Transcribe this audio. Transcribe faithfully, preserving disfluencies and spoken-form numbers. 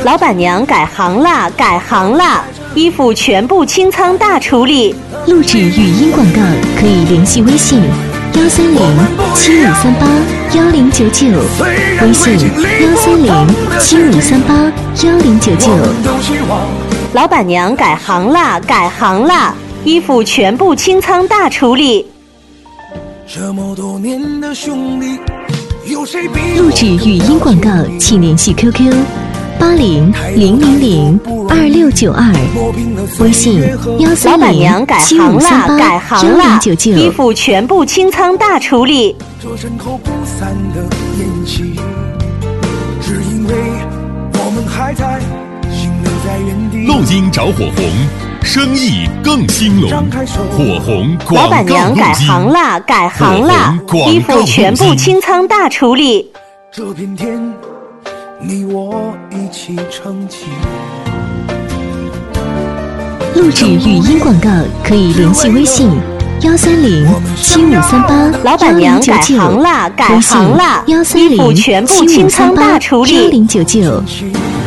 老板娘改行啦，改行啦！衣服全部清仓大处理。 录制语音广告可以联系微信幺三零七五三八幺零九九，微信幺三零七五三八幺零九九。 老板娘改行啦，改行啦！衣服全部清仓大处理。 这么多年的兄弟，有谁比录制语音广告请联系 Q Q 八零零零零二六九二，微信幺三零七五三八幺零九九。 衣服全部清仓大处理。 这针口不散的咽气，只因为我们还在停留在原地。 录音找火红，生意更兴隆。火红广告录音。 老板娘改行啦，改行啦！衣服全部清仓大处理。 这片天，你我一起撑起。 录制语音广告可以联系微信幺三零七五三八老板娘改行啦，改行啦！ 幺三零七五三八幺零九九。